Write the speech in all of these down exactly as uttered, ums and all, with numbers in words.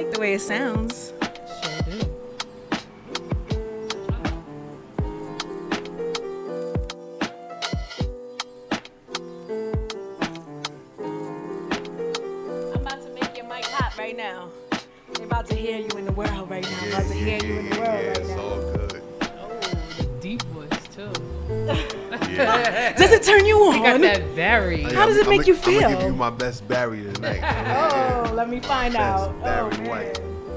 like the way it sounds. Sure do. I'm about to make your mic hot right now. They're about to hear you in the world right now. I'm about to hear you in the world yeah, right it's now. all good. Oh, the deep voice too. Yeah. Does it turn you You got on? that very. How does it make you I'm gonna give feel? you my best Barry tonight. Oh, let me find Best out. Oh, Barry man. White.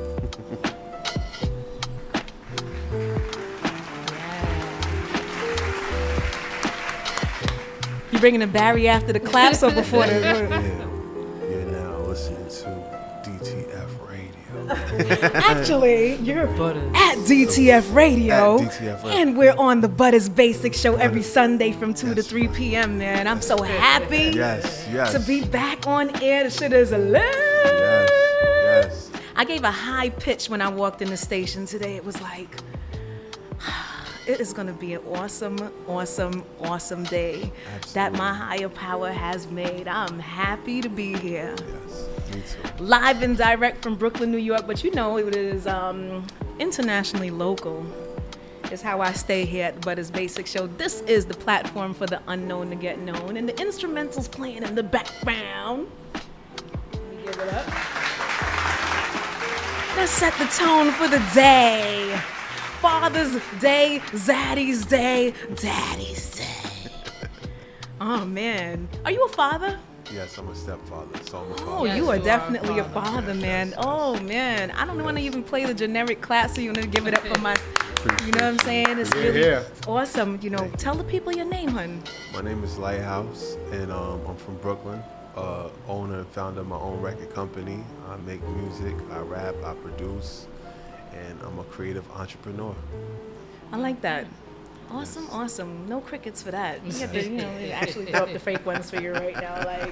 You bringing a Barry after the claps or before the? Yeah. You're now listening to D T F Radio. Actually, you're Butters. at D T F Radio, At D T F Radio. and we're on the Butters Basic Show every Sunday from two to Yes. three p.m. Man, I'm so happy Yes, yes. to be back on air. The shit is lit. Yes, yes. I gave a high pitch when I walked in the station today. It was like, it is going to be an awesome, awesome, awesome day that my higher power has made. I'm happy to be here. Yes, me too. Live and direct from Brooklyn, New York, but you know it is um, internationally local. Is how I stay here at Butters Basic Show. This is the platform for the unknown to get known, and the instrumentals playing in the background. Let me give it up. Let's set the tone for the day. Father's Day, Zaddy's Day, Daddy's Day. Oh man, are you a father? Yes, I'm a stepfather, so I'm a father. Oh, Yes, you are you are definitely a a father. father, man. yes, Oh man, I don't want to even play the generic class, so you want to give it up for my. You know what I'm saying? It's Yeah, really yeah. awesome. You know, tell the people your name, hun. My name is Lighthouse, and um, I'm from Brooklyn. Uh, owner and founder of my own record company. I make music, I rap, I produce, and I'm a creative entrepreneur. I like that. Awesome, awesome. No crickets for that. You have to, you know, actually throw up the fake ones for you right now. Like,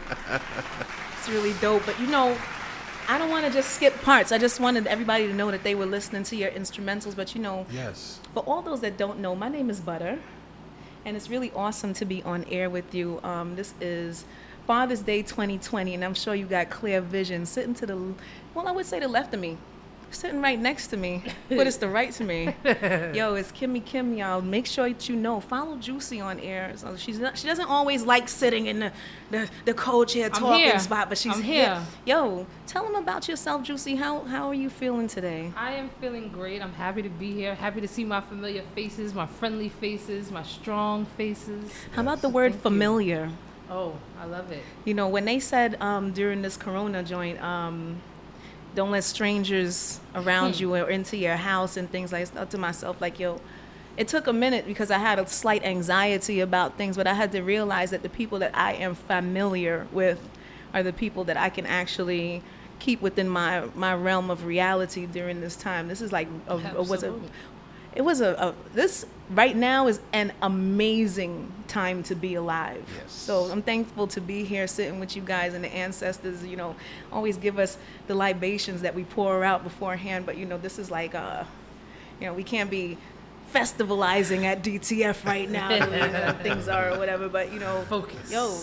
it's really dope. But you know, I don't want to just skip parts. I just wanted everybody to know that they were listening to your instrumentals. But you know, Yes. for all those that don't know, my name is Butter, and it's really awesome to be on air with you. Um, this is Father's Day twenty twenty, and I'm sure you got clear vision. Sitting to the, well, I would say the left of me, sitting right next to me, but it's the right to me. Yo, it's Kimmy Kim, y'all. Make sure that you know. Follow Juicy on air. So she's not, she doesn't always like sitting in the the, the co-chair talking here. spot, but she's I'm here. here. Yo, tell them about yourself, Juicy. How how are you feeling today? I am feeling great. I'm happy to be here. Happy to see my familiar faces, my friendly faces, my strong faces. How about the word Thank you. familiar? Oh, I love it. You know, when they said um, during this Corona joint, um, don't let strangers around you or into your house and things like that, I thought to myself, like, yo, it took a minute because I had a slight anxiety about things, but I had to realize that the people that I am familiar with are the people that I can actually keep within my, my realm of reality during this time. This is like, a, a, was a, Absolutely. it was a, a, this right now is an amazing time to be alive. Yes. So I'm thankful to be here sitting with you guys, and the ancestors, you know, always give us the libations that we pour out beforehand. But, you know, this is like, uh, you know, we can't be festivalizing at D T F right now, the way that things are or whatever. But, you know, Focus. yo,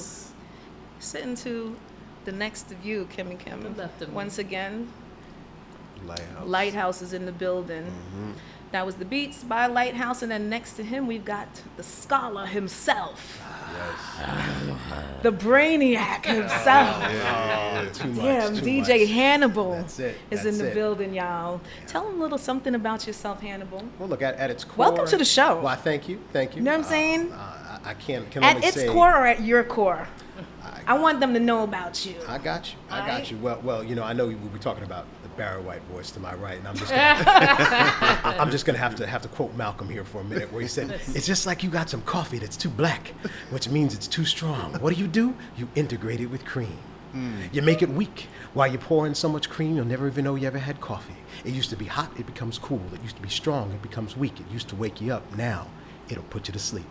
sitting to the next of you, Kimmy Kim. The left of me. Once again, Lighthouse. Lighthouse is in the building. Mhm. That was the Beats by Lighthouse, and then next to him we've got the scholar himself, Yes. the brainiac himself. Yeah, yeah, yeah. Too much. Damn, too D J much. Hannibal That's it. is That's in the it. building, y'all. Tell them a little something about yourself, Hannibal. Well, look, at, at its core. Welcome to the show. Well, thank you. Thank you. You know what I'm Uh, saying? Uh, I, I can't, can At only its say, core or at your core? I, I want them to know about you. I got you. I got Alright. you. Well, well, you know, I know we were talking about the Barry White voice to my right, and I'm just gonna, I'm just gonna have to have to quote Malcolm here for a minute, where he said, "It's just like you got some coffee that's too black, which means it's too strong. What do you do? You integrate it with cream. You make it weak. While you pour in so much cream, you'll never even know you ever had coffee. It used to be hot, it becomes cool. It used to be strong, it becomes weak. It used to wake you up. Now, it'll put you to sleep."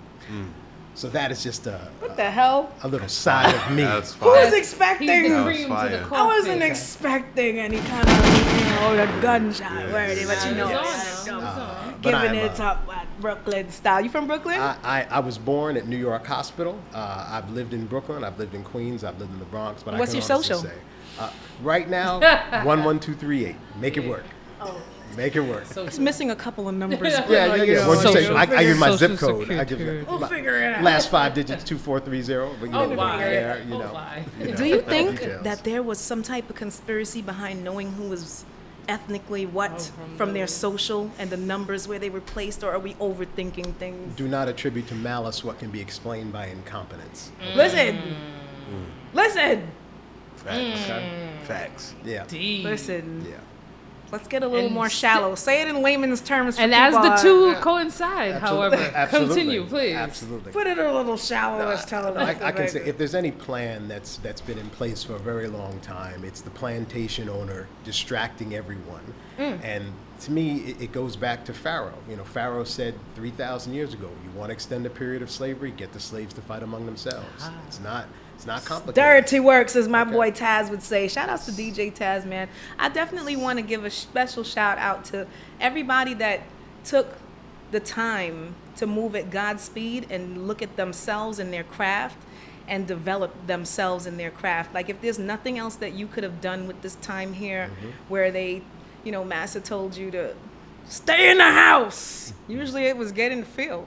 So that is just a, What the hell? a little side of me. That's Who was fine. expecting? He's the That was cream to the fire. coffee. I wasn't expecting any kind of, you know, a gunshot worthy, but you know, Nah, I it's don't- on now, it's on. But giving I'm, it uh, up at Brooklyn style. You from Brooklyn? I, I, I was born at New York Hospital. Uh, I've lived in Brooklyn. I've lived in Queens. I've lived in the Bronx. But What's I your can honestly social? say, Uh, right now, one one two three eight. Make it work. Oh. Make it work. So It's missing a couple of numbers. Yeah, but, Yeah, like, yeah, you yeah. know, Once you say, Social- I, I give you my zip Social code. I give you Security. We'll figure it out. last five digits two four three zero. But you Oh, know, why? there, you Oh, know. why? you know, Do you all think details. that there was some type of conspiracy behind knowing who was ethnically what Oh, from from their the- social and the numbers where they were placed, or are we overthinking things? Do not attribute to malice what can be explained by incompetence. Listen, Mm. listen, Facts. Facts. Yeah. Deep. listen. Yeah. Let's get a little And more sti- shallow. Say it in layman's terms. For And as people, the uh, two uh, coincide, Absolutely. however, Absolutely. continue, please. Absolutely. put it a little shallow. Let's tell them. I, I can say if there's any plan that's that's been in place for a very long time, it's the plantation owner distracting everyone. Mm. And to me, it, it goes back to Pharaoh. You know, Pharaoh said three thousand years ago, "You want to extend the period of slavery? Get the slaves to fight among themselves." Ah. It's not it's not complicated. Dirty works, as my Okay. boy Taz would say. Shout outs to D J Taz, man. I definitely want to give a special shout out to everybody that took the time to move at God's speed and look at themselves and their craft and develop themselves in their craft. Like, if there's nothing else that you could have done with this time here, Mm-hmm. where they, you know, Massa told you to stay in the house. Usually it was get in the field.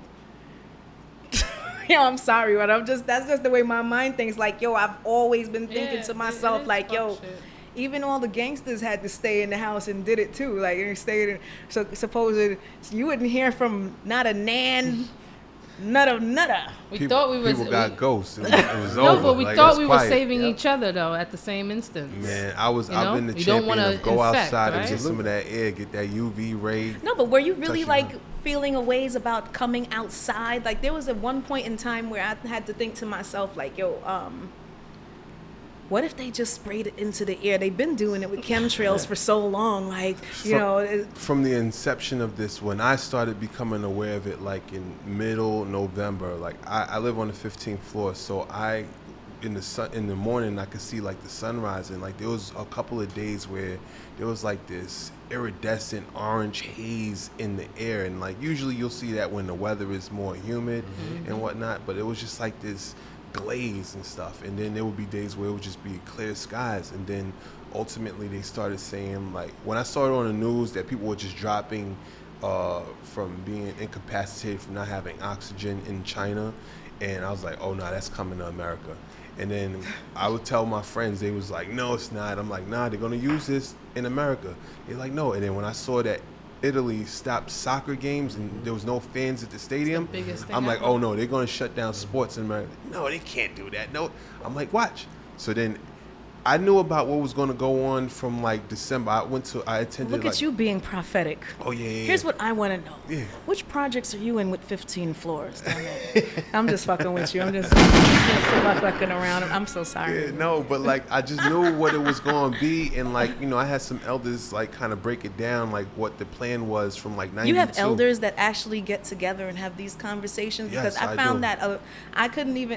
Yo, I'm sorry, but I'm just, that's just the way my mind thinks. Like, yo, I've always been thinking Yeah, to it- myself, it is like, fuck yo, shit. even all the gangsters had to stay in the house and did it too. Like, they stayed in, so supposed you wouldn't hear from not a nan, nutter, nutter. We people, thought we was people got we- ghosts. It was, it was no, over. but we Like, it thought was we were quiet. saving Yep. each other though at the same instance. Man, I was. You I've know? been the You don't champion wanna of go infect, outside and right? get some of that air, get that U V ray. No, but were you really Touch like your feeling a ways about coming outside? Like, there was at one point in time where I had to think to myself, like, yo, um, what if they just sprayed it into the air? They've been doing it with chemtrails for so long, like, you From- know. It, From the inception of this, when I started becoming aware of it, like in middle November, like I, I live on the fifteenth floor, so I, in the sun, in the morning, I could see like the sunrise, and like there was a couple of days where there was like this iridescent orange haze in the air, and like usually you'll see that when the weather is more humid and whatnot, but it was just like this glaze and stuff, and then there would be days where it would just be clear skies, and then ultimately they started saying, like, when I saw it on the news that people were just dropping uh, from being incapacitated from not having oxygen in China, and I was like, oh no, that's coming to America. And then I would tell my friends, they was like, no, it's not. I'm like, nah, they're gonna use this in America. They're like, no. And then when I saw that Italy stopped soccer games and there was no fans at the stadium, biggest thing I'm like, ever. oh no, they're gonna shut down sports in America. No, they can't do that. No, I'm like, watch. So then I knew about what was gonna go on from like December. I went to, I attended. look like, at you being prophetic. Oh yeah. yeah, Here's yeah. what I want to know. Yeah. Which projects are you in with fifteen floors down there? I'm just fucking with you. I'm just, I'm just fucking around. I'm so sorry. Yeah, no, but like I just knew what it was going to be, and like you know, I had some elders like kind of break it down, like what the plan was from like ninety-two. You have elders that actually get together and have these conversations, because Yes, I I found do. that uh, I couldn't even.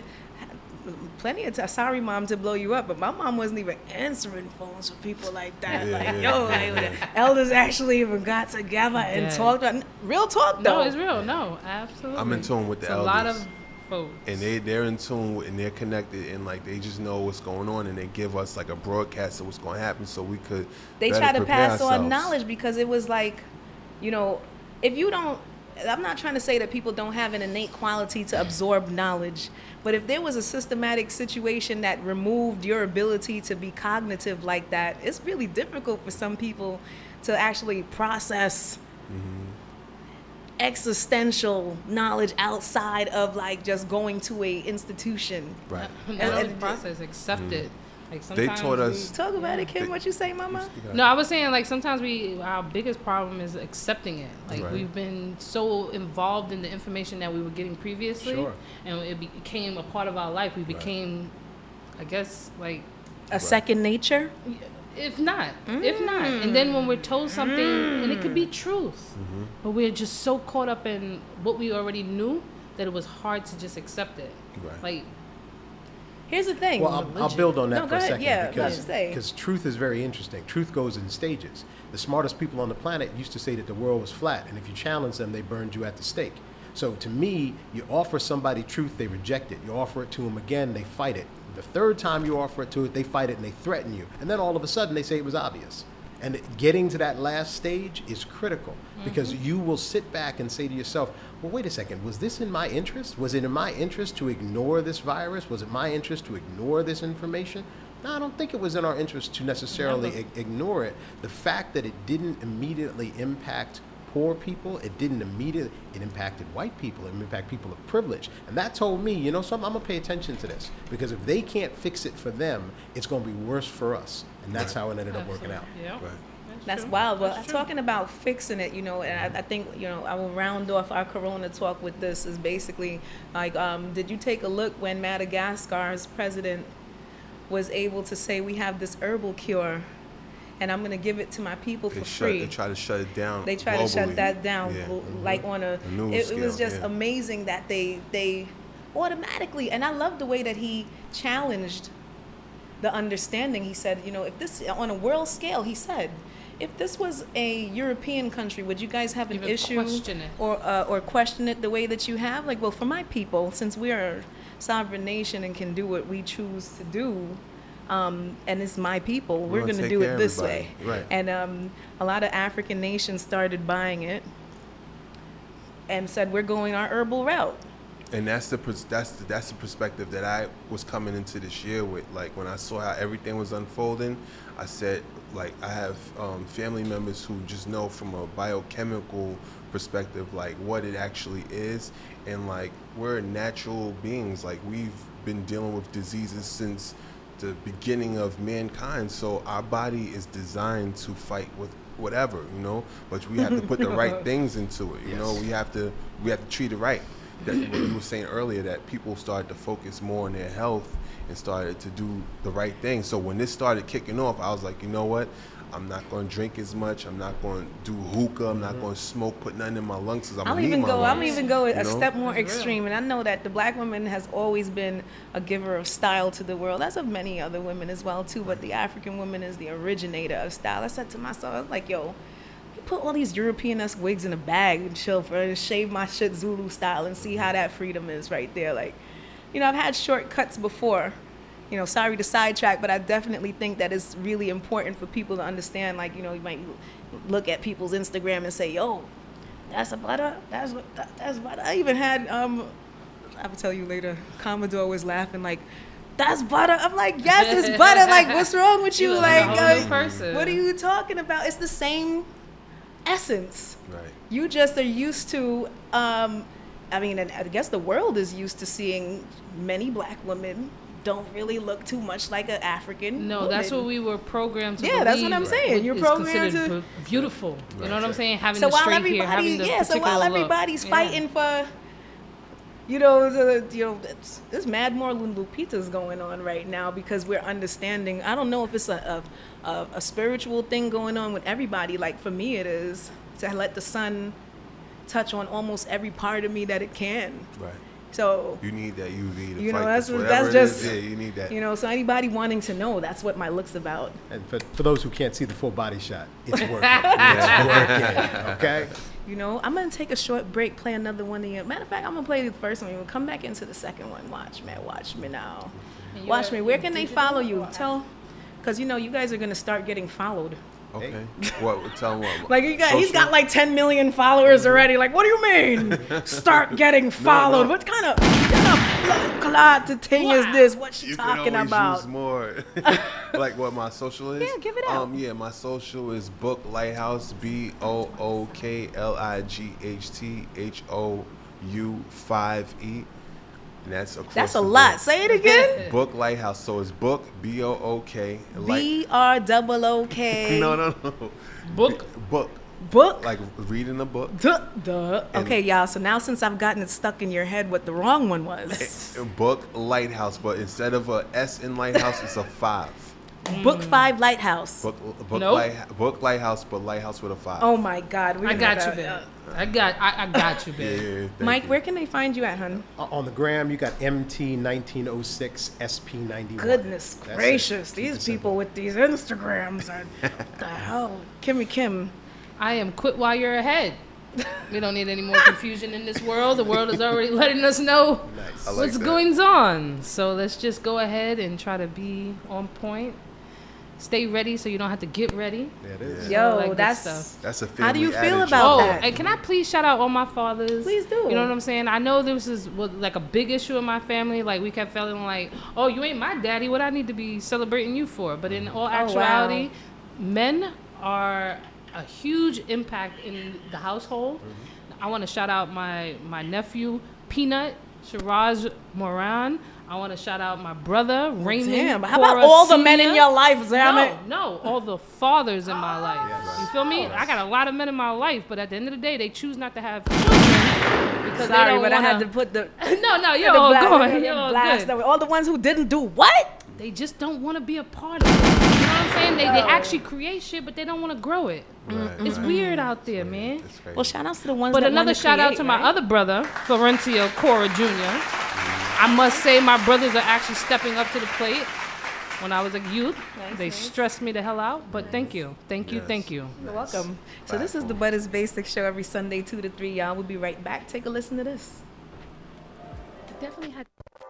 Plenty of time. Sorry, mom, to blow you up, but my mom wasn't even answering phones for people like that. Yeah, like, yeah, yo, yeah, like, yeah. elders actually even got together and Yeah. talked. About, real talk, though. No, it's real. No, absolutely. I'm in tune with the It's a lot elders. of folks. And they they're in tune with, and they're connected, and like they just know what's going on, and they give us like a broadcast of what's going to happen, so we could. They better try to prepare pass on ourselves. knowledge, because it was like, you know, if you don't, I'm not trying to say that people don't have an innate quality to absorb knowledge, but if there was a systematic situation that removed your ability to be cognitive like that, it's really difficult for some people to actually process existential knowledge outside of like just going to a institution. Right. Not And- only and- process, accept it. Like They sometimes taught we- us- Talk about it, Kim. They- What you say, Mama? No, I was saying like sometimes we our biggest problem is accepting it. Like Right. we've been so involved in the information that we were getting previously, Sure. and it became a part of our life. We became, I guess, like A second nature. if not, if not, and then when we're told something, and it could be truth, but we're just so caught up in what we already knew that it was hard to just accept it. Right. Like Here's the thing. Well, I'll, I'll build on that No, for go a ahead. second Yeah, I was because about to say. because truth is very interesting. Truth goes in stages. The smartest people on the planet used to say that the world was flat, and if you challenged them, they burned you at the stake. So to me, you offer somebody truth, they reject it. You offer it to them again, they fight it. The third time you offer it to it, they fight it and they threaten you. And then all of a sudden they say it was obvious. And getting to that last stage is critical mm-hmm. because you will sit back and say to yourself, well, wait a second, was this in my interest? Was it in my interest to ignore this virus? Was it my interest to ignore this information? No, I don't think it was in our interest to necessarily ig- ignore it. The fact that it didn't immediately impact poor people, it didn't immediately, it impacted white people, it impacted people of privilege. And that told me, you know something, I'm gonna pay attention to this. Because if they can't fix it for them, it's gonna be worse for us. And that's right. how it ended up working out. Yeah. Right. That's, That's true. wild. Well, That's talking about fixing it, you know, and I, I think, you know, I will round off our Corona talk with this is basically like, um, did you take a look when Madagascar's president was able to say we have this herbal cure and I'm going to give it to my people They for shut, free. They try to shut it down. They try globally. to shut that down, Yeah. like on a. A news It, it was scale, just yeah. amazing that they they automatically, and I love the way that he challenged the understanding. He said, you know, if this on a world scale, he said, if this was a European country, would you guys have an Even issue question it. or uh, or question it the way that you have? Like, well, for my people, since we are a sovereign nation and can do what we choose to do. Um, and it's my people. We're, We're gonna going to take do care it of this everybody. way. Right. And um, a lot of African nations started buying it and said, we're going our herbal route. And that's the pers- that's the, that's the perspective that I was coming into this year with. Like when I saw how everything was unfolding, I said, like I have um, family members who just know from a biochemical perspective, like what it actually is, and like we're natural beings. Like we've been dealing with diseases since the beginning of mankind, so our body is designed to fight with whatever, you know. But we have to put the right things into it, you Yes. know. We have to we have to treat it right. That's what you were saying earlier, that people started to focus more on their health and started to do the right thing. So when this started kicking off, I was like, you know what? I'm not going to drink as much. I'm not going to do hookah. I'm not going to smoke, put nothing in my lungs because I'm I'll going to even need my go. lungs. I'll even go a you know? step more That's real. extreme, and I know that the black woman has always been a giver of style to the world, as of many other women as well too. But the African woman is the originator of style. I said to myself, I was like, yo, you put all these European-esque wigs in a bag and chill for and shave my shit Zulu style and see how that freedom is right there. Like, you know, I've had shortcuts before. You know, sorry to sidetrack, but I definitely think that it's really important for people to understand. Like, you know, you might look at people's Instagram and say, yo, that's a butter. That's what, that, that's butter. I even had, um, I will tell you later, Commodore was laughing like, that's butter. I'm like, yes, it's butter. Like, what's wrong with you? You look Like, like a whole new uh, person. what are you talking about? It's the same essence. Right. You just are used to, um, I mean, and I guess the world is used to seeing many black women don't really look too much like an African No, woman. that's what we were programmed to Yeah, that's believe what I'm saying. what You're is programmed considered to- bu- beautiful. You know what I'm Right. saying? Having So the while straight hair, everybody, having the yeah, so particular while look. everybody's Yeah. fighting for, you know, the, you know, it's- there's mad more Lupitas going on right now because we're understanding. I don't know if it's a, a a a spiritual thing going on with everybody. Like for me, it is to let the sun touch on almost every part of me that it can. Right. So You need that U V to You know, fight that's this, what- whatever that's it is, just- yeah, you need that. you know, so anybody wanting to know, that's what my look's about. And for, for those who can't see the full body shot, it's working. It's working. Okay? You know, I'm gonna take a short break, play another one of your. Matter of fact, I'm gonna play the first one. We'll come back into the second one. Watch me, watch me now. And you Watch are me. Where can they digital follow or you? what? Tell, because you know you guys are gonna start getting followed. Okay. What? Tell him what. Like you got, he's Social? got like ten million followers already. Like, what do you mean? Start getting followed? no. What kind of cloud to thing is this? What's she You can talking always about? use more. Like what my social is? Yeah, give it out. Um, yeah, my social is Book Lighthouse, B O O K L I G H T H O U five E. And that's across That's a the lot. board. Say it again. Book Lighthouse. So it's Book, B O O K. Light- B R double O K. No, no, no. Book. Book. Book. Like reading a book. Duh, duh. And- Okay, y'all. So now since I've gotten it stuck in your head what the wrong one was. Book Lighthouse, but instead of a S in Lighthouse, it's a five. Book five Lighthouse. Book, book, Nope. light, book Lighthouse, but Lighthouse with a five. Oh my God. we I got gotta- you, babe. I got. I, I got you, yeah, babe. yeah, thank Mike, you. where can they find you at, hun? O- On the gram, you got M T nineteen oh six S P ninety-one. Goodness That's it. gracious. Keep it These simple. people with these Instagrams are what the hell. Kimmy Kim. I am quit while you're ahead. We don't need any more confusion in this world. The world is already letting us know Nice. I like what's that. going on. So let's just go ahead and try to be on point. Stay ready so you don't have to get ready. There it is. Yeah. All Yo, that good that's stuff. That's a family How do you feel adage. about Oh, that? and can I please shout out all my fathers? Please do. You know what I'm saying? I know this is what, like a big issue in my family. Like we kept feeling like, oh, you ain't my daddy. What I need to be celebrating you for? But in all actuality, men are a huge impact in the household. Mm-hmm. I want to shout out my my nephew Peanut Shiraz Moran. I want to shout out my brother Raymond. Damn, how about Cora all the men in Senior? your life, damn it? No, no, all the fathers in my life. Yeah, You feel me? I got a lot of men in my life, but at the end of the day, they choose not to have children because they Sorry, don't but I had wanna- to put the, no, no, you're the all blast, going. the You're all blast good. them. All the ones who didn't do what? They just don't want to be a part of it. You know what I'm saying? They, they actually create shit, but they don't want to grow it. Right, It's right. weird out there, man. It's crazy. Well, shout outs to the ones But that another wanna shout out create, to my right? other brother, Florencio Cora Junior I must say my brothers are actually stepping up to the plate. When I was a youth, Nice, they nice. stressed me the hell out. But thank you. Thank you. Yes. Thank you. You're welcome. So this is the Butters Basics Show every Sunday, two to three. Y'all, we'll be right back. Take a listen to this. Definitely had.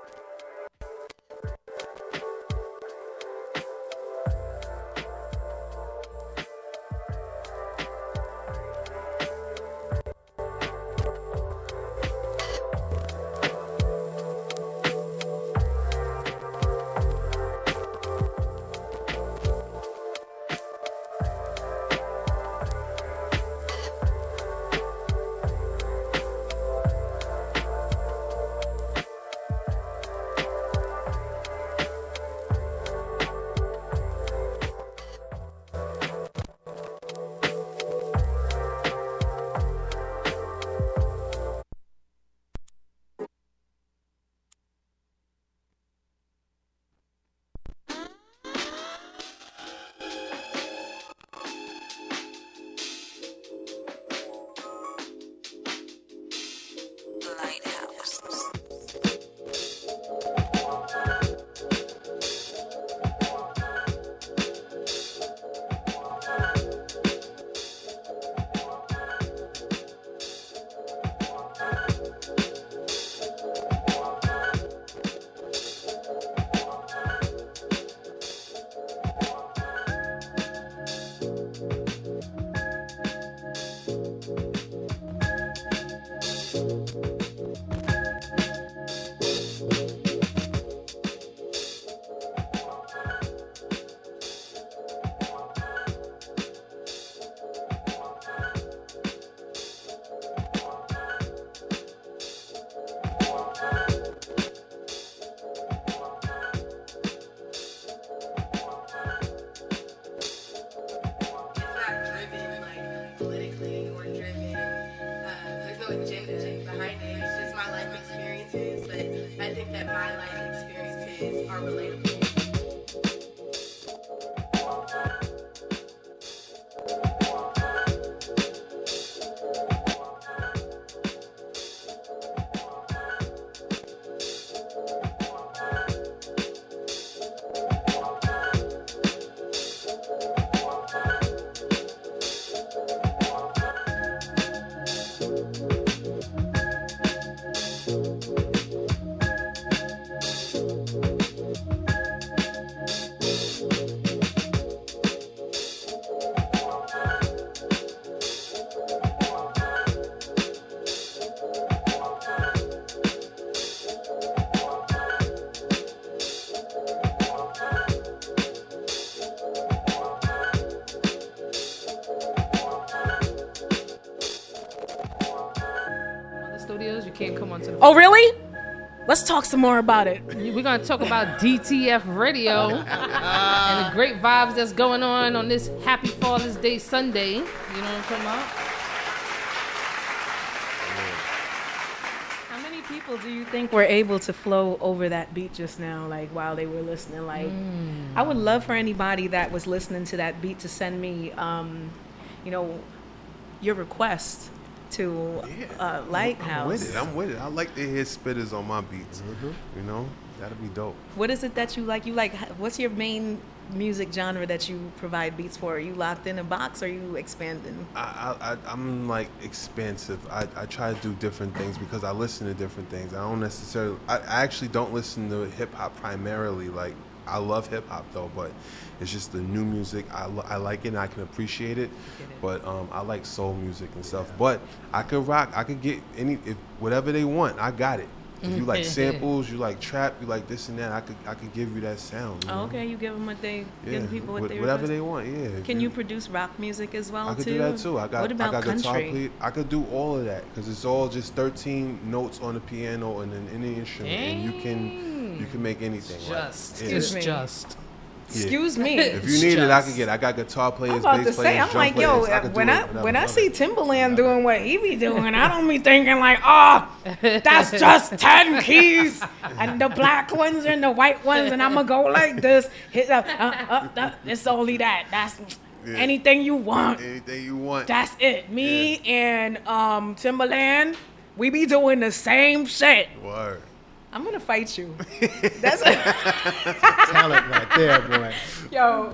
Studios, you can't come onto the. Oh, really? Let's talk some more about it. We're gonna talk about D T F Radio and the great vibes that's going on on this Happy Father's Day Sunday. You know what I'm talking about? How many people do you think were able to flow over that beat just now, like while they were listening? Like, I would love for anybody that was listening to that beat to send me, um, you know, your request to Yeah. uh, Lighthouse. I'm with it. I'm with it. I like to hear spitters on my beats. Mm-hmm. You know, that'd be dope. What is it that you like? You like? What's your main music genre that you provide beats for? Are you locked in a box? Or are you expanding? I, I, I- I'm like expansive. I, I try to do different things because I listen to different things. I don't necessarily, I, I actually don't listen to hip hop primarily. Like, I love hip hop though, but it's just the new music. I, li- I like it and I can appreciate it, but um, I like soul music and stuff. But I could rock, I could get any, if whatever they want, I got it. If you like samples, you like trap, you like this and that, I could I could give you that sound. You Oh, know? okay, you give them what they, Yeah, give people what wh- they whatever request. they want. Yeah. If Can you produce rock music as well I could too? do that too. I got What about I got guitar country? play. I could do all of that because it's all just thirteen notes on the piano and then any instrument, and you can you can make anything. like, Just. yeah. It's me. just. Excuse me. If you need it, I Just- could get. I got guitar players, I'm about bass to say, players, I'm drum like, yo, players. I could do when it, I whatever, when I whatever. see Timbaland doing what he be doing, I don't be thinking like, oh, that's just ten keys, and the black ones and the white ones, and I'ma go like this. Hit up, uh, uh, uh, it's only that. That's Yeah. anything you want. anything you want. That's it. Me and um Timbaland, we be doing the same shit. Word. I'm gonna fight you. That's a, Talent right there, boy. yo.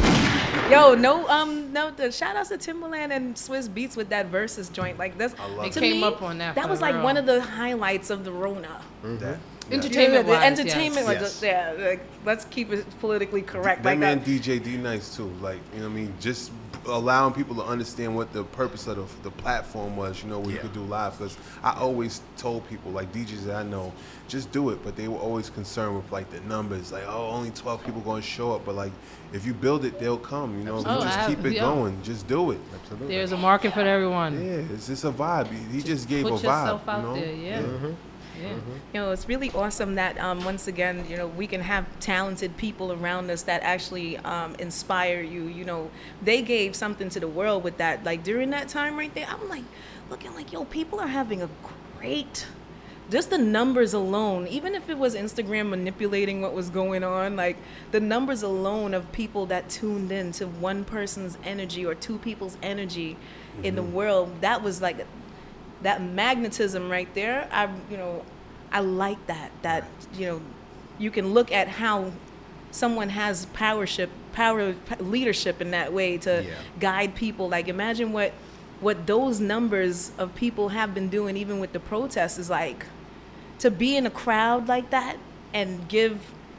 Yo, no, um, no. The shout outs to Timbaland and Swiss Beats with that versus joint. Like this, I love They to came me, up on that. That for was like real. one of the highlights of the Rona. That. Entertainment the wise, entertainment, yes. was yeah. Like, let's keep it politically correct. That Like man that. D J D Nice too. Like, you know what I mean? Just allowing people to understand what the purpose of the, the platform was, you know, where you Yeah. could do live. Because I always told people, like D Js that I know, just do it. But they were always concerned with like the numbers. Like, oh, only twelve people going to show up. But like, if you build it, they'll come. You know, if you Absolutely. just Oh, I- keep it yeah. going. Just do it. Absolutely. There's a market for everyone. Yeah, it's just a vibe. He, he just gave Put a vibe. yourself out you know? there, yeah. Yeah. You know, it's really awesome that um, once again, you know, we can have talented people around us that actually um, inspire you. You know, they gave something to the world with that. Like during that time right there, I'm like looking like, yo, people are having a great. Just the numbers alone, even if it was Instagram manipulating what was going on, like the numbers alone of people that tuned in to one person's energy or two people's energy in the world, that was like that magnetism right there. I, you know, I like that. That you know, you can look at how someone has powership, power, leadership in that way to Yeah. guide people. Like imagine what what those numbers of people have been doing, even with the protests, is like to be in a crowd like that and give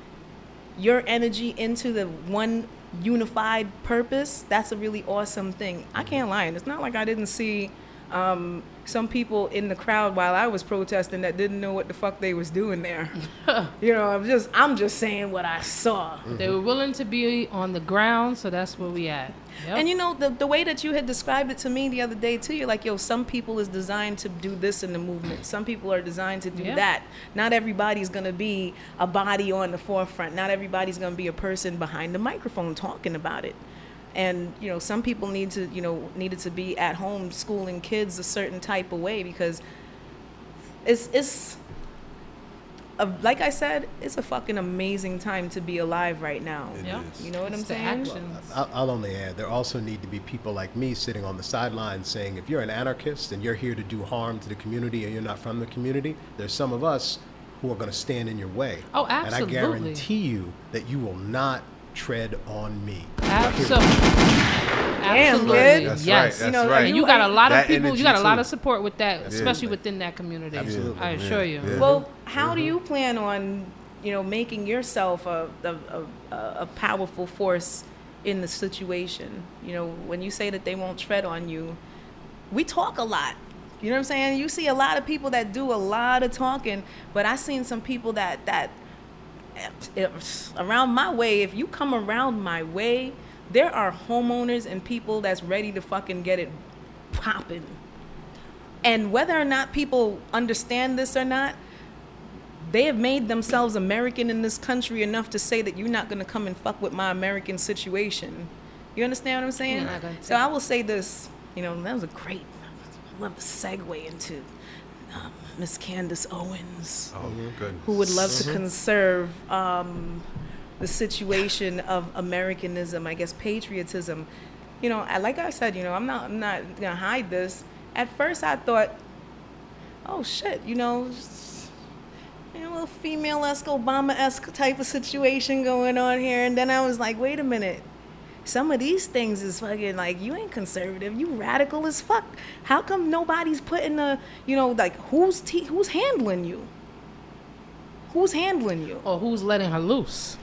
your energy into the one unified purpose. That's a really awesome thing. I can't lie. And it's not like I didn't see um, some people in the crowd while I was protesting that didn't know what the fuck they was doing there. You know, I'm just I'm just saying what I saw. They were willing to be on the ground, so that's where we at. Yep. And you know, the the way that you had described it to me the other day too, you're like, yo, some people is designed to do this in the movement. Some people are designed to do Yeah. that. Not everybody's gonna be a body on the forefront. Not everybody's gonna be a person behind the microphone talking about it. And you know, some people need to, you know, needed to be at home schooling kids a certain type of way because it's it's a, like I said, it's a fucking amazing time to be alive right now. It Yep. is. You know what It's I'm the saying? actions. I'll, I'll only add, there also need to be people like me sitting on the sidelines saying, if you're an anarchist and you're here to do harm to the community and you're not from the community, there's some of us who are going to stand in your way. Oh, And I absolutely. guarantee you that you will not tread on me. Absolutely. Damn, Absolutely. kid. That's yes. right. That's You know, right. And you got a lot That of people, energy you got a lot too. of support with that, especially Yeah. within that community. Absolutely. I assure you. Yeah. Well, how do you plan on, you know, making yourself a, a, a, a powerful force in the situation? You know, when you say that they won't tread on you, we talk a lot. You know what I'm saying? You see a lot of people that do a lot of talking, but I seen some people that, that if, around my way, if you come around my way, there are homeowners and people that's ready to fucking get it popping. And whether or not people understand this or not, they have made themselves American in this country enough to say that you're not going to come and fuck with my American situation. You understand what I'm saying? Yeah, I got So I will say this, you know, that was a great, I love the segue into um, Miss Candace Owens, Oh, goodness. who would love to conserve um, the situation of Americanism, I guess patriotism. You know, I, like I said, you know, I'm not, I'm not gonna hide this. at first I thought, oh shit, you know, just, you know, a little female-esque, Obama-esque type of situation going on here. And then I was like, wait a minute. Some of these things is fucking like, you ain't conservative, you radical as fuck. How come nobody's putting a, you know, like who's te- who's handling you? Who's handling you? Or who's letting her loose?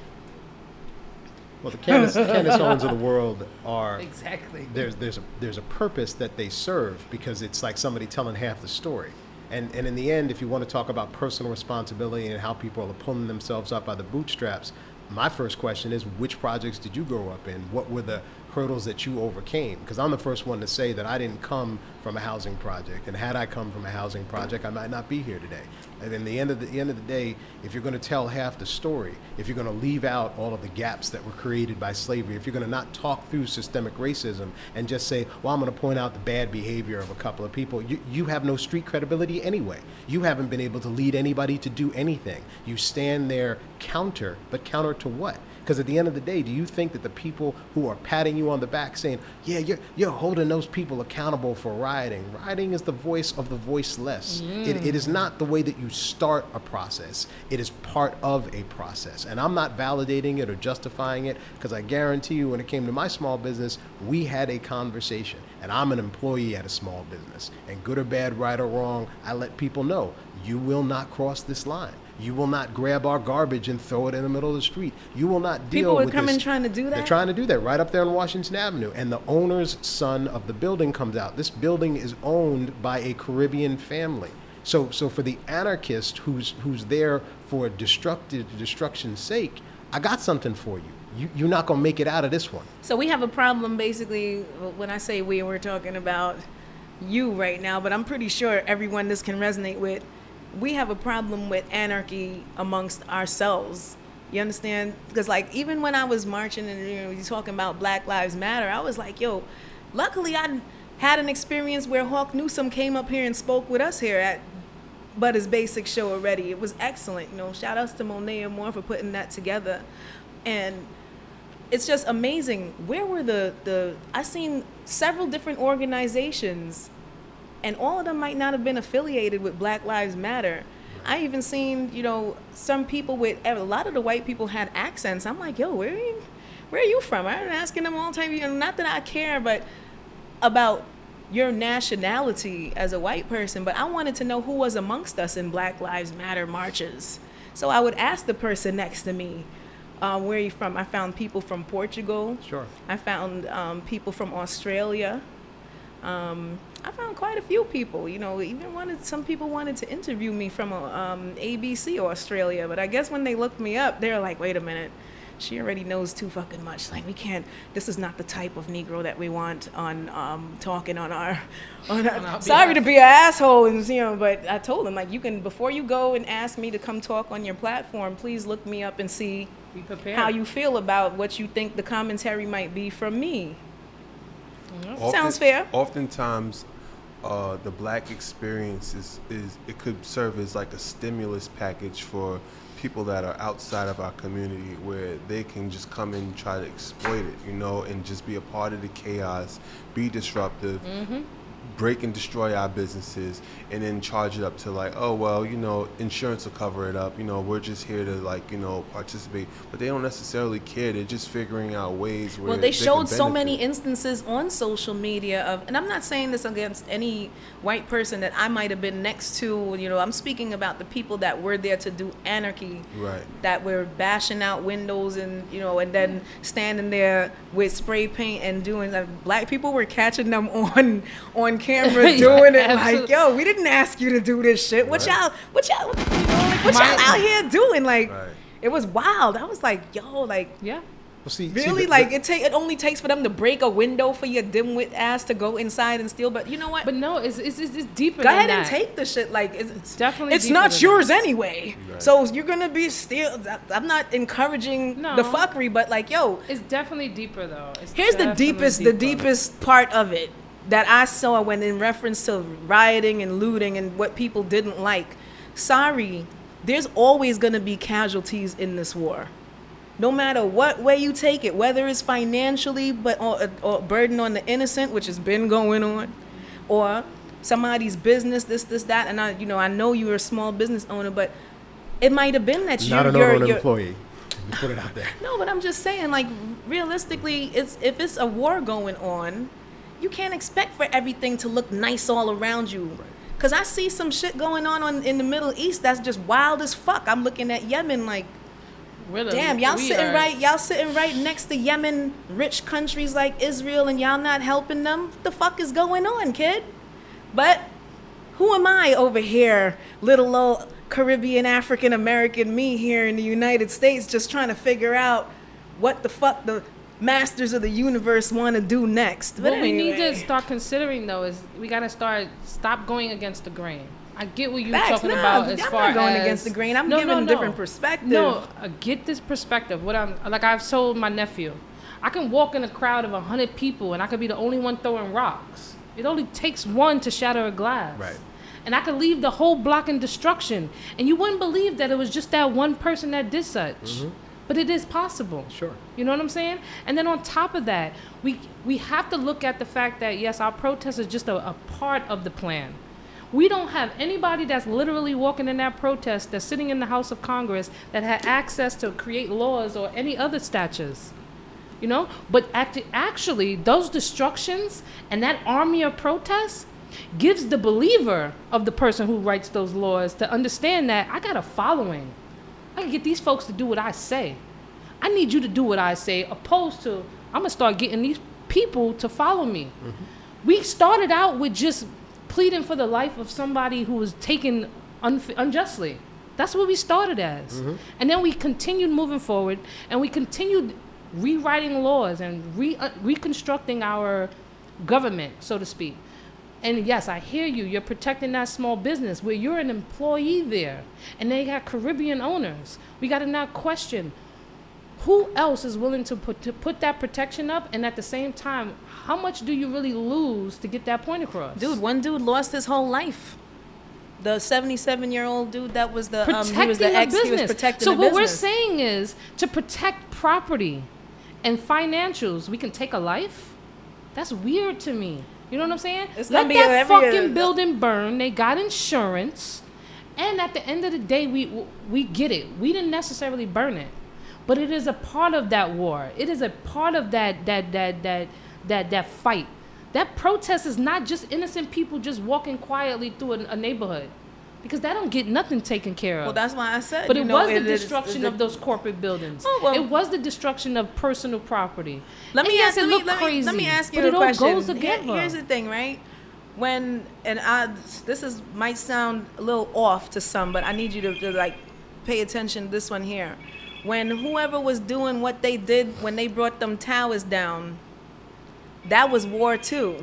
Well, the Candace, Candace Owens of the world are Exactly. There's there's a there's a purpose that they serve, because it's like somebody telling half the story. And and in the end, if you want to talk about personal responsibility and how people are pulling themselves up by the bootstraps, my first question is, which projects did you grow up in? What were the hurdles that you overcame? Because I'm the first one to say that I didn't come from a housing project, and had I come from a housing project, I might not be here today. And in the end of the, the end of the day, if you're going to tell half the story, if you're going to leave out all of the gaps that were created by slavery, if you're going to not talk through systemic racism and just say, well, I'm going to point out the bad behavior of a couple of people, you, you have no street credibility anyway. You haven't been able to lead anybody to do anything. You stand there counter, but counter to what? Because at the end of the day, do you think that the people who are patting you on the back saying, yeah, you're, you're holding those people accountable for rioting? Rioting is the voice of the voiceless. Mm. It, it is not the way that you start a process. It is part of a process. And I'm not validating it or justifying it, because I guarantee you when it came to my small business, we had a conversation. And I'm an employee at a small business. And good or bad, right or wrong, I let people know, you will not cross this line. You will not grab our garbage and throw it in the middle of the street. You will not deal with this. People are coming trying to do that? They're trying to do that right up there on Washington Avenue. And the owner's son of the building comes out. This building is owned by a Caribbean family. So so for the anarchist who's who's there for destructive destruction's sake, I got something for you. You you're not going to make it out of this one. So we have a problem basically. When I say we, we're talking about you right now, but I'm pretty sure everyone this can resonate with. We have a problem with anarchy amongst ourselves. You understand? Because like even when I was marching and you know you talking about Black Lives Matter, I was like, yo, luckily I had an experience where Hawk Newsome came up here and spoke with us here at Butta's Basic Show already. It was excellent. You know, shout outs to Monet and Moore for putting that together. And it's just amazing. Where were the the I seen several different organizations, and all of them might not have been affiliated with Black Lives Matter. I even seen, you know, some people with, a lot of the white people had accents. I'm like, yo, where are you, where are you from? I'm asking them all the time, you know, not that I care, but about your nationality as a white person, but I wanted to know who was amongst us in Black Lives Matter marches. So I would ask the person next to me, uh, where are you from? I found people from Portugal. Sure. I found um, people from Australia. Um, I found quite a few people, you know, even wanted, some people wanted to interview me from um, A B C Australia, but I guess when they looked me up, they're like, wait a minute, she already knows too fucking much. Like, we can't, this is not the type of Negro that we want on, um, talking on our, on our, on sorry to be an asshole, and, you know, but I told them, like, you can, before you go and ask me to come talk on your platform, please look me up and see Be prepared. how you feel about what you think the commentary might be from me. Often, Sounds fair. Oftentimes, uh, the black experience is, is it could serve as like a stimulus package for people that are outside of our community, where they can just come and try to exploit it, you know, and just be a part of the chaos, be disruptive, mm-hmm. break and destroy our businesses, and then charge it up to like, oh, well, you know, insurance will cover it up. You know, we're just here to like, you know, participate. But they don't necessarily care. They're just figuring out ways where well, they, they showed can so many benefit. instances on social media of, and I'm not saying this against any white person that I might have been next to, you know, I'm speaking about the people that were there to do anarchy, Right. that were bashing out windows and, you know, and then standing there with spray paint and doing, like, black people were catching them on, on camera doing it. Absolutely. Like, yo, we didn't ask you to do this shit. What Right. y'all, what y'all, you know, like, what My- y'all out here doing? Like, Right. it was wild. I was like, yo, like, Yeah. Well, see, really? see, the- like, the- it take it only takes for them to break a window for your dimwit ass to go inside and steal. But you know what? But no, it's it's, it's, it's deeper Go than ahead that. and take the shit. Like, it's, It's definitely it's deeper not than yours anyway. Right. So you're gonna be steal. I'm not encouraging No. the fuckery, but like, yo, It's definitely deeper though. It's here's the definitely deepest, the deeper. deepest part of it that I saw when in reference to rioting and looting and what people didn't like. Sorry, there's always gonna be casualties in this war. No matter what way you take it, whether it's financially, but or, or burden on the innocent, which has been going on, or somebody's business, this, this, that, and I, you know, I know you're a small business owner, but it might have been that Not you're, an you're, owner you're employee. You put it out there. No, but I'm just saying, like, realistically, it's if it's a war going on, you can't expect for everything to look nice all around you. Because I see some shit going on, on in the Middle East that's just wild as fuck. I'm looking at Yemen like, Really, damn, y'all we sitting are- right, y'all sitting right next to Yemen, rich countries like Israel, and y'all not helping them. What the fuck is going on, kid? But who am I over here, little old Caribbean African American me here in the United States, just trying to figure out what the fuck the masters of the universe want to do next? But What we need anyway. to start considering though is we got to start stop going against the grain. I get what you're Facts, talking nah, about I'm as not far going as against the grain. I'm no, giving no, a no. different perspective. No, I get this perspective. What I'm like, I've told my nephew, I can walk in a crowd of a hundred people and I could be the only one throwing rocks. It only takes one to shatter a glass. Right. And I could leave the whole block in destruction, and you wouldn't believe that it was just that one person that did such. Mm-hmm. But it is possible. Sure. You know what I'm saying? And then on top of that, we we have to look at the fact that yes, our protest is just a, a part of the plan. We don't have anybody that's literally walking in that protest that's sitting in the House of Congress that had access to create laws or any other statutes. You know? But act- actually, those destructions and that army of protests gives the believer of the person who writes those laws to understand that I got a following. I can get these folks to do what I say. I need you to do what I say, opposed to I'm gonna start getting these people to follow me. Mm-hmm. We started out with just pleading for the life of somebody who was taken unf- unjustly. That's what we started as. Mm-hmm. And then we continued moving forward, and we continued rewriting laws and re- uh, reconstructing our government, so to speak. And yes, I hear you. You're protecting that small business where you're an employee there, and they got Caribbean owners. We got to now question who else is willing to put to put that protection up, and at the same time, how much do you really lose to get that point across? Dude, one dude lost his whole life. The seventy-seven-year-old dude that was the um, protecting he was the a ex. business. He was protecting so the what business. we're saying is to protect property and financials. We can take a life. That's weird to me. You know what I'm saying? It's Let gonna be that every- fucking building burn. They got insurance, and at the end of the day, we we get it. We didn't necessarily burn it, but it is a part of that war. It is a part of that that that that that that fight. That protest is not just innocent people just walking quietly through a, a neighborhood, because that don't get nothing taken care of. Well, that's why I said. But you it know, was the it is- destruction the- of those corporate buildings. Oh, well- It was the destruction of personal property. Let me And yes, ask. it Let me, looked let, me, crazy, let me ask you but a it all question. goes Here- together. here's the thing, right? When and I, this is might sound a little off to some, but I need you to, to like pay attention to this one here. When whoever was doing what they did when they brought them towers down, that was war too.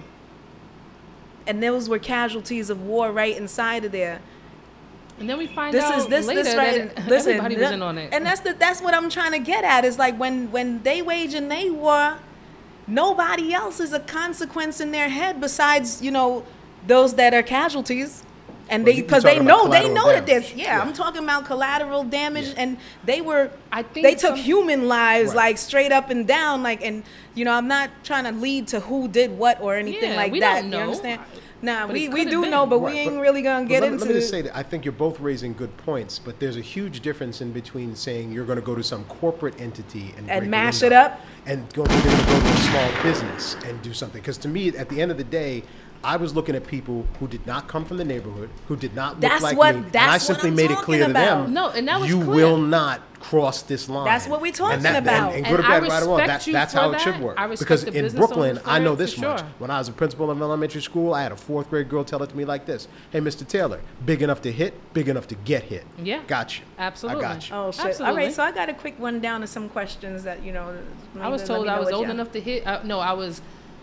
And those were casualties of war right inside of there. And then we find This out is this later this right. that Listen, everybody was in on it. and that's the that's what I'm trying to get at is like when when they waging they war, nobody else is a consequence in their head besides you know those that are casualties, and Well, they you- because you're they talking know about they know collateral that there's damage. yeah, Yeah. I'm talking about collateral damage, Yeah. and they were I think they took some- human lives Right. like straight up and down like and you know I'm not trying to lead to who did what or anything Yeah, like we that. don't You know. understand? Nah, But we it we could've do been. know, but we Right, ain't but- really gonna But get let, into. let me just say that I think you're both raising good points, but there's a huge difference in between saying you're going to go to some corporate entity and, And break a mash window it up? and go, you're going to go to a small business and do something. Because to me, at the end of the day, I was looking at people who did not come from the neighborhood, who did not look That's like what- me, and I that's what simply I'm made it talking clear to about. them, No, and that was you clear. will not cross this line. That's what we're talking and that, about. And, and And good or I bad, right or wrong, respect that, you that's for how it that. should work. I respect Because the in business Brooklyn, owners for I know it, this for much. sure. When I was a principal of an elementary school, I had a fourth grade girl tell it to me like this: "Hey, Mister Taylor, big enough to hit, big enough to get hit." Yeah. Got you. Absolutely. I got you. Oh shit! Absolutely. All right, so I got a quick rundown of some questions that you know. I was maybe let told me I know was what old y'all- enough to hit. Uh, no, I was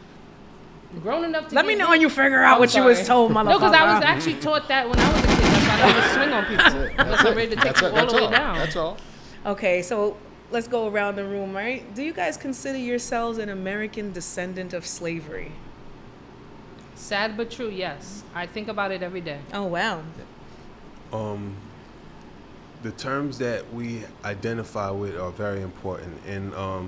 grown enough to Let get me know hit. when you figure out I'm what you was sorry. told, motherfucker. No, because I was actually taught that when I was a kid. That's why I never swing on people. Unless I'm ready to take That's you it. all That's the way all. down. That's all. Okay, so let's go around the room, right? Do you guys consider yourselves an American descendant of slavery? Sad but true, yes. I think about it every day. Oh wow. Um, the terms that we identify with are very important, and um,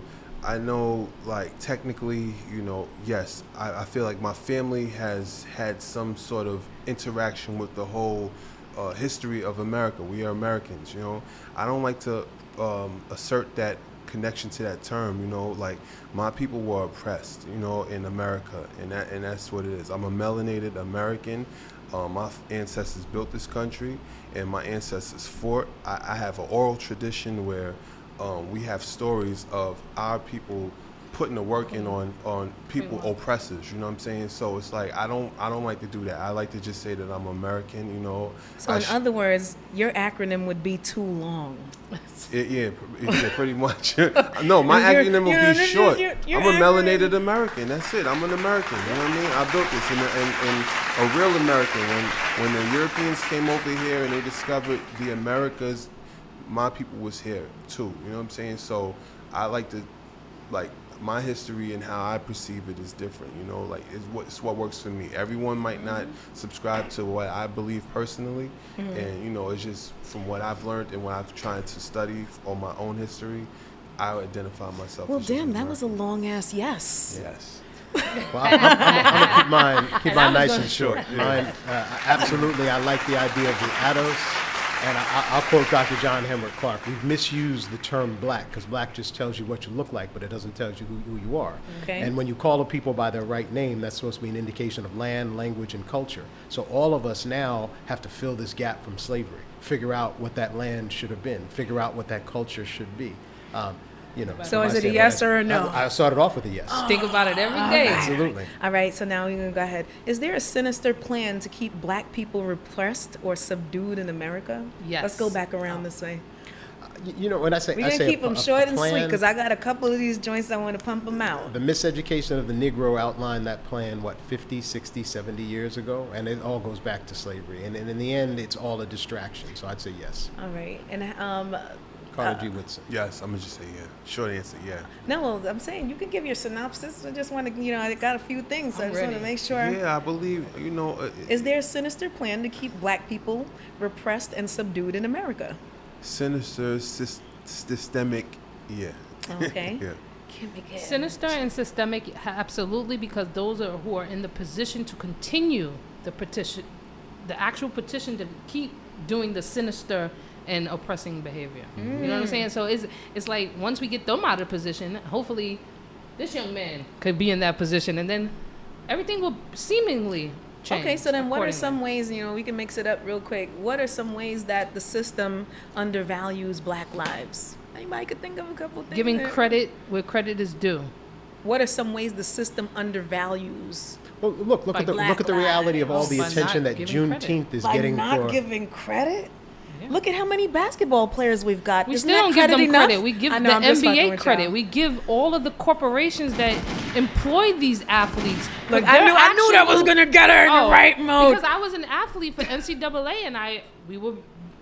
I know, like, technically, you know, yes, I, I feel like my family has had some sort of interaction with the whole uh, history of America. We are Americans, you know. I don't like to um, assert that connection to that term, you know, like, my people were oppressed, you know, in America, and that and that's what it is. I'm a melanated American. Um, my ancestors built this country, and my ancestors fought. I, I have an oral tradition where Um, we have stories of our people putting the work in on, on people oppressors, you know what I'm saying? So it's like, I don't I don't like to do that. I like to just say that I'm American, you know. So I in sh- other words, your acronym would be too long. it, yeah, pr- yeah, pretty much. No, my You're- acronym will you're- be you're- short. you're- you're I'm a acronym- melanated American. That's it. I'm an American. You know what I mean? I built this, and, and, and a real American. When when the Europeans came over here and they discovered the Americas, my people was here too, you know what I'm saying? So I like to, like, my history and how I perceive it is different, you know, like, it's what, it's what works for me. Everyone might not subscribe to what I believe personally, mm-hmm. and, you know, it's just from what I've learned and what I've tried to study on my own history, I identify myself Well, as damn, that American. was a long-ass yes. Yes. Well, I'm, I'm, I'm gonna keep mine keep And mine I was nice gonna- and short. Mine, uh, absolutely, I like the idea of the ADOS, and I, I'll quote Doctor John Henrik Clarke. We've misused the term black because black just tells you what you look like, but it doesn't tell you who, who you are. Okay. And when you call a people by their right name, that's supposed to be an indication of land, language, and culture. So all of us now have to fill this gap from slavery, figure out what that land should have been, figure out what that culture should be. Um, You know, So I is it a said, yes well, or a no? I, I started off with a yes. Think about it every day. Absolutely. All right, so now we're going to go ahead. Is there a sinister plan to keep black people repressed or subdued in America? Yes. Let's go back around this way. You, you know, when I say We're I going to say keep a, them a- short a and sweet plan, because I got a couple of these joints I want to pump them out. the miseducation of the Negro outlined that plan, what, fifty, sixty, seventy years ago? And it all goes back to slavery. And, and in the end, it's all a distraction. So I'd say yes. All right. And um, Carter G. Woodson. Yes, I'm gonna just say yeah. Short answer, yeah. no, I'm saying you can give your synopsis. I just want to, you know, I got a few things. So I I'm just want to ready. make sure. Yeah, I believe, you know. Uh, Is there a sinister plan to keep black people repressed and subdued in America? Sinister, sys- systemic, yeah. Okay. Yeah. Give me good. Sinister and systemic, ha- absolutely, because those are who are in the position to continue the petition, the actual petition to keep doing the sinister and oppressing behavior. You know what I'm saying? So it's it's like once we get them out of position, hopefully this young man could be in that position, and then everything will seemingly change. Okay, so then what are accordingly. some ways, you know, we can mix it up real quick. What are some ways that the system undervalues black lives? Anybody could think of a couple things? Giving there? credit where credit is due. What are some ways the system undervalues? Well, look, look By at the black look at the reality of all lives. the By attention not that giving credit. Juneteenth is By getting not for. giving credit? Yeah. Look at how many basketball players we've got. We Isn't still that don't give them enough? credit. We give I the know, I'm just N B fucking A with credit. y'all. We give all of the corporations that employ these athletes. Look, for I their knew, I knew that was actual- gonna get her in Oh, the right mode. Because I was an athlete for N C double A and I we were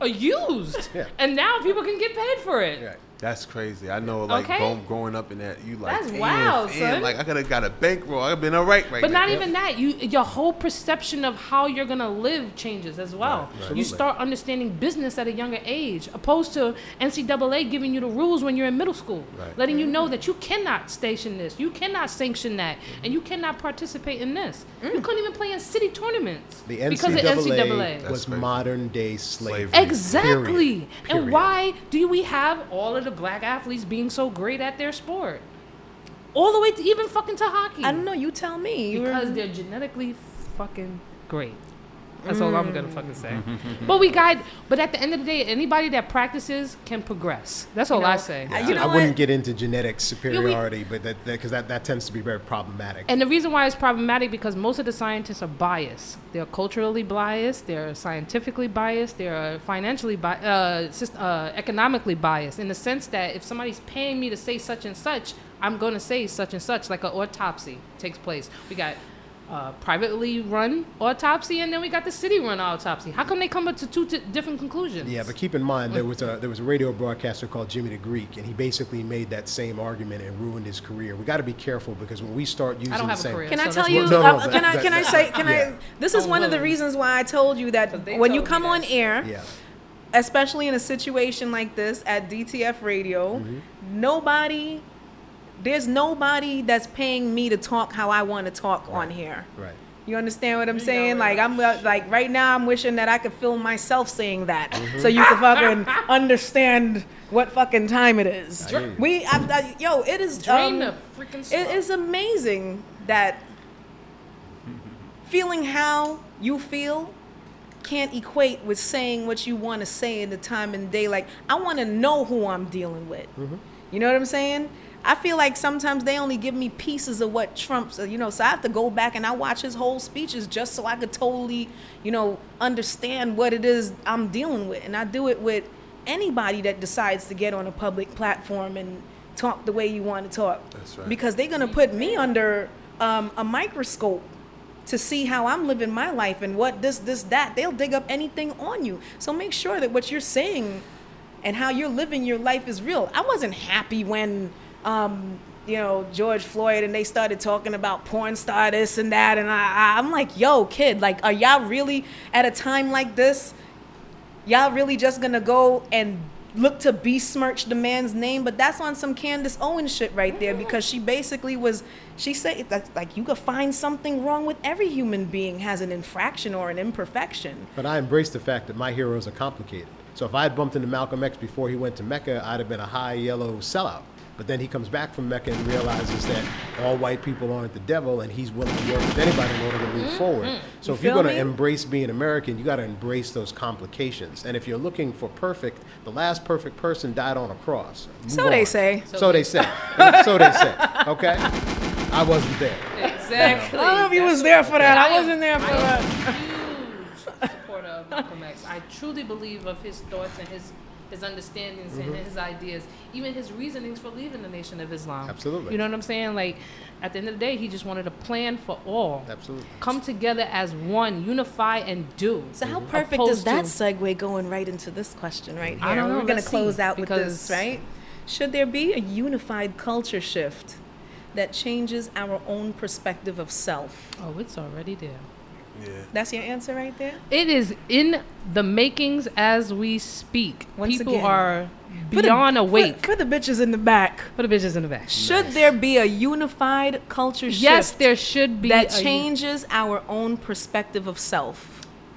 used. Yeah. And now people can get paid for it. Right. That's crazy. I know, like, Okay. growing, growing up in that, you like, That's damn, wild, damn, son. like, I could have got a bankroll. I've been all right right But now. not even that. You your whole perception of how you're gonna live changes as well. Right, right. You Absolutely. start understanding business at a younger age, opposed to N C double A giving you the rules when you're in middle school, Right. letting you know that you cannot station this, you cannot sanction that, and you cannot participate in this. You couldn't even play in city tournaments The because of N C double A. That's was crazy. modern day slavery. Slavery. Exactly. Period. And Period. why do we have all of the black athletes being so great at their sport? All the way to even fucking to hockey. I don't know. You tell me. You Because were- they're genetically fucking great. That's all I'm gonna fucking say. But we guide. But at the end of the day, anybody that practices can progress. That's all You I know, say. I- I, you know I wouldn't what? get into genetic superiority, but that because that, that tends to be very problematic. And the reason why it's problematic because most of the scientists are biased. They're culturally biased. They're scientifically biased. They're financially biased, uh, syst- uh, economically biased. In the sense that if somebody's paying me to say such and such, I'm going to say such and such. Like an autopsy takes place. We got uh, privately run autopsy, and then we got the city run autopsy. How come they come up to two t- different conclusions? Yeah, but keep in mind there was a there was a radio broadcaster called Jimmy the Greek, and he basically made that same argument and ruined his career. We got to be careful because when we start using I don't have the a same, career. Can I So tell that's you? what- No, no, uh, but can I? that- Can I say? Can yeah. I? This is I'm one of the willing. reasons why I told you that 'Cause they when you told me come on that. air, yeah, especially in a situation like this at D T F Radio, Mm-hmm. nobody there's nobody that's paying me to talk how I want to talk Right. on here. Right. You understand what I'm You saying? know Like it. I'm uh, like right now, I'm wishing that I could film myself saying that, Mm-hmm. so you can fucking understand what fucking time it is. I hear you. We, I, I, yo, it is. Drain um, the freaking It swamp. is amazing that feeling how you feel can't equate with saying what you want to say in the time and day. Like, I want to know who I'm dealing with. You know what I'm saying? I feel like sometimes they only give me pieces of what Trump's, you know, so I have to go back and I watch his whole speeches just so I could totally, you know, understand what it is I'm dealing with. And I do it with anybody that decides to get on a public platform and talk the way you want to talk. That's right. Because they're going to put me under um, a microscope to see how I'm living my life and what this, this, that. They'll dig up anything on you. So make sure that what you're saying and how you're living your life is real. I wasn't happy when, um, you know, George Floyd and they started talking about porn star this and that. And I, I, I'm like, yo, kid, like, are y'all really at a time like this? Y'all really just gonna go and look to besmirch the man's name? But that's on some Candace Owens shit right there, because she basically was, she said that's like, you could find something wrong with every human being has an infraction or an imperfection. But I embrace the fact that my heroes are complicated. So if I had bumped into Malcolm X before he went to Mecca, I'd have been a high yellow sellout. But then he comes back from Mecca and realizes that all white people aren't the devil, and he's willing to work with anybody in order to move forward. So You if you're feel going to me? embrace being American, you got to embrace those complications. And if you're looking for perfect, the last perfect person died on a cross. Move So they on. say. So they say. So they say. Okay? I wasn't there. Exactly. I don't know if you That's was there for that. I am- wasn't there for I am that. a huge supporter of Malcolm X. I truly believe of his thoughts and his his understandings and his ideas, even his reasonings for leaving the Nation of Islam. Absolutely. You know what I'm saying? Like, at the end of the day, he just wanted a plan for all. Absolutely. Come together as one, unify and do. So how perfect is Opposed that to- segue going right into this question right here? I don't know. We're going to Let's close see, out with this, because- right? Should there be a unified culture shift that changes our own perspective of self? Oh, it's already there. Yeah. That's your answer right there? It is in the makings as we speak. Once People again, are For the- beyond awake. For, for the bitches in the back. For the bitches in the back. Should there be a unified culture shift Yes, there should be that a- changes our own perspective of self?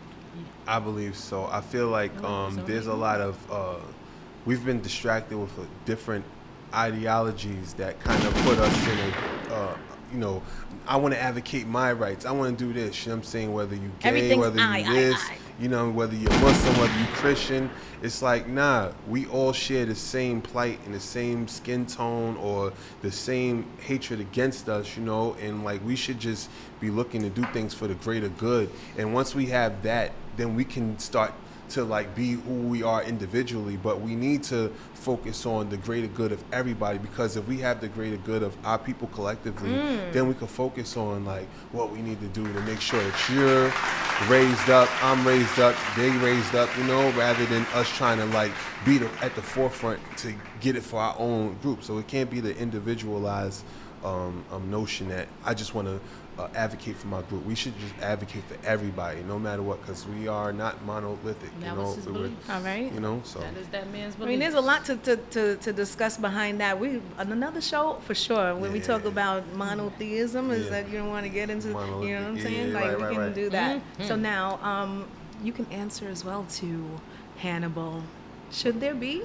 I believe so. I feel like um, there's a lot of uh, we've been distracted with uh, different ideologies that kind of put us in a, uh, you know, I want to advocate my rights. I want to do this. You know what I'm saying? Whether you gay, Everything's whether you I, I, this, I. you know, whether you're Muslim, whether you Christian. It's like, nah, we all share the same plight and the same skin tone or the same hatred against us, you know, and like we should just be looking to do things for the greater good. And once we have that, then we can start to like be who we are individually, but we need to focus on the greater good of everybody, because if we have the greater good of our people collectively, then we can focus on like what we need to do to make sure that you're raised up, I'm raised up, they raised up, you know, rather than us trying to like be the, at the forefront to get it for our own group. So it can't be the individualized um, um, notion that I just want to Uh, advocate for my group. We should just advocate for everybody, no matter what, because we are not monolithic. That you know, was his We're- belief. All right. you know. So That is that man's I belief. mean, there's a lot to, to, to, to discuss behind that. We on another show for sure. When we talk Yeah. about monotheism, is Yeah. that you don't want to get into? You know what I'm Monolithic. saying? Yeah, like right, we right, can right. do that. Mm-hmm. So now, um, you can answer as well to Hannibal. Should there be?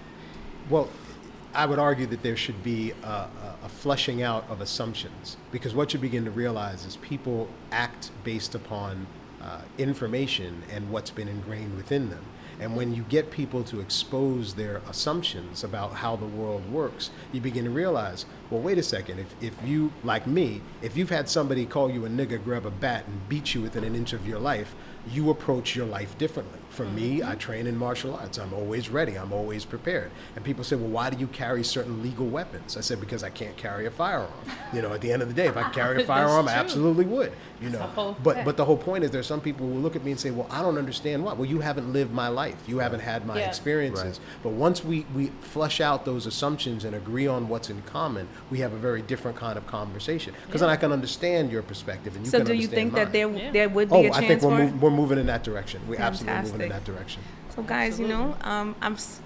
Well, I would argue that there should be a, a, a flushing out of assumptions, because what you begin to realize is people act based upon uh, information and what's been ingrained within them. And when you get people to expose their assumptions about how the world works, you begin to realize, well, wait a second, if, if you, like me, if you've had somebody call you a nigger, grab a bat, and beat you within an inch of your life, you approach your life differently. For me, I train in martial arts. I'm always ready. I'm always prepared. And people say, well, why do you carry certain legal weapons? I said, because I can't carry a firearm. You know, at the end of the day, if I could carry a That's firearm, I true. absolutely would. You know, the whole but fact. but the whole point is there's some people who look at me and say, well, I don't understand why. Well, you haven't lived my life. You haven't had my Yeah. experiences. But once we, we flush out those assumptions and agree on what's in common, we have a very different kind of conversation. Because then I can understand your perspective and you So can do you understand think mine. that there Yeah. there would be Oh, a I chance think we're, for it? mov- we're moving in that direction. We're absolutely moving in Fantastic. that direction. So guys, you know, um, I'm s-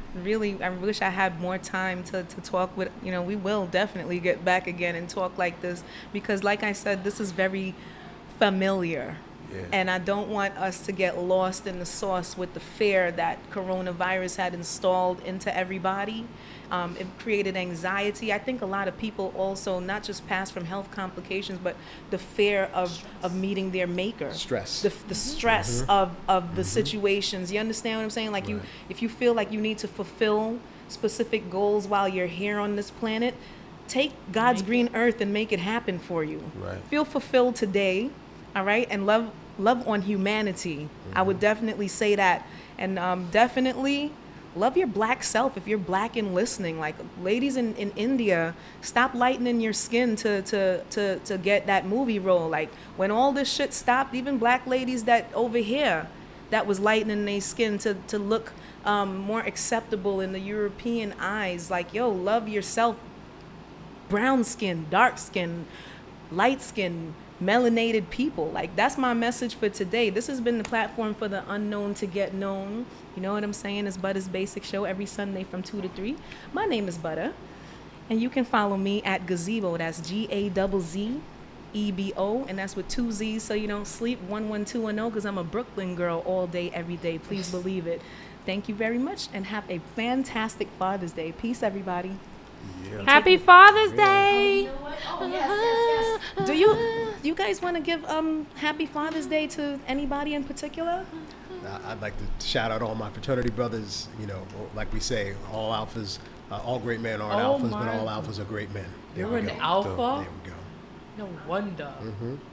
really, I wish I had more time to, to talk with, you know, we will definitely get back again and talk like this because, like I said, this is very familiar. Yeah. And I don't want us to get lost in the sauce with the fear that coronavirus had installed into everybody. Um, it created anxiety. I think a lot of people also not just pass from health complications, but the fear of, of meeting their maker. Stress. The, the stress Mm-hmm. of, of the Mm-hmm. situations. You understand what I'm saying? Like Right. you, if you feel like you need to fulfill specific goals while you're here on this planet, take God's green earth and make it happen for you. Right. Feel fulfilled today, all right? And love love on humanity. Mm-hmm. I would definitely say that. And um, definitely love your black self if you're black and listening. Like ladies in, in India, stop lightening your skin to, to, to, to get that movie role. Like when all this shit stopped, even black ladies that over here that was lightening their skin to, to look um, more acceptable in the European eyes. Like, yo, love yourself. Brown skin, dark skin, light skin, melanated people. Like that's my message for today. This has been the platform for the unknown to get known. You know what I'm saying? It's Butta's Basic Show every Sunday from two to three. My name is Butta, and you can follow me at Gazebo. That's G A Z Z E B O, and that's with two Z's so you don't sleep. one one two one zero because I'm a Brooklyn girl all day, every day. Please believe it. Thank you very much, and have a fantastic Father's Day. Peace, everybody. Yeah. Happy Father's Day. Oh, yes, yes, yes. Do you you guys want to give um Happy Father's Day to anybody in particular? I- I'd like to shout out all my fraternity brothers. You know, like we say, all alphas, uh, all great men aren't Oh alphas, but my. all alphas are great men. There You're we an go. alpha? There we go. No wonder. Mm-hmm.